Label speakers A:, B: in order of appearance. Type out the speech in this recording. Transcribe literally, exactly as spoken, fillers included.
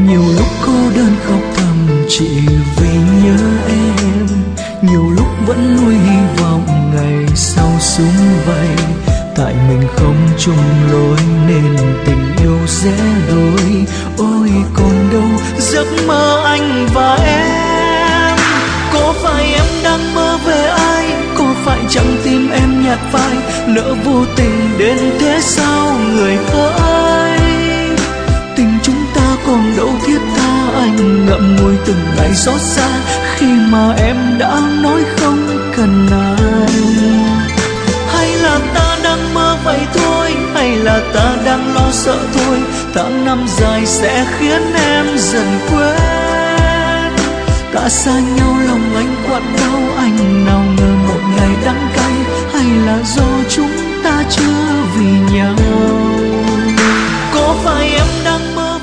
A: Nhiều lúc cô đơn khóc thầm chỉ vì nhớ em, nhiều lúc vẫn nuôi hy vọng ngày sau sum vầy. Tại mình không chung lối nên tình yêu rẽ đôi. Ôi còn đâu giấc mơ anh và em. Có phải em đang mơ về ai? Có phải chẳng tim em nhạt phai? Lỡ vô tình đến thế sao người hỡi? Tình chúng ta còn đâu thiết tha, anh ngậm ngùi từng ngày xót xa khi mà em đã nói không cần anh. Hay là ta đang mơ vậy thôi, hay là ta đang lo sợ thôi? Tháng năm dài sẽ khiến em dần quên. Ta xa nhau lòng anh quặn đau, anh nào ngờ một ngày đắng cay. Hay là do chúng ta chưa vì nhau? Có phải em đang mơ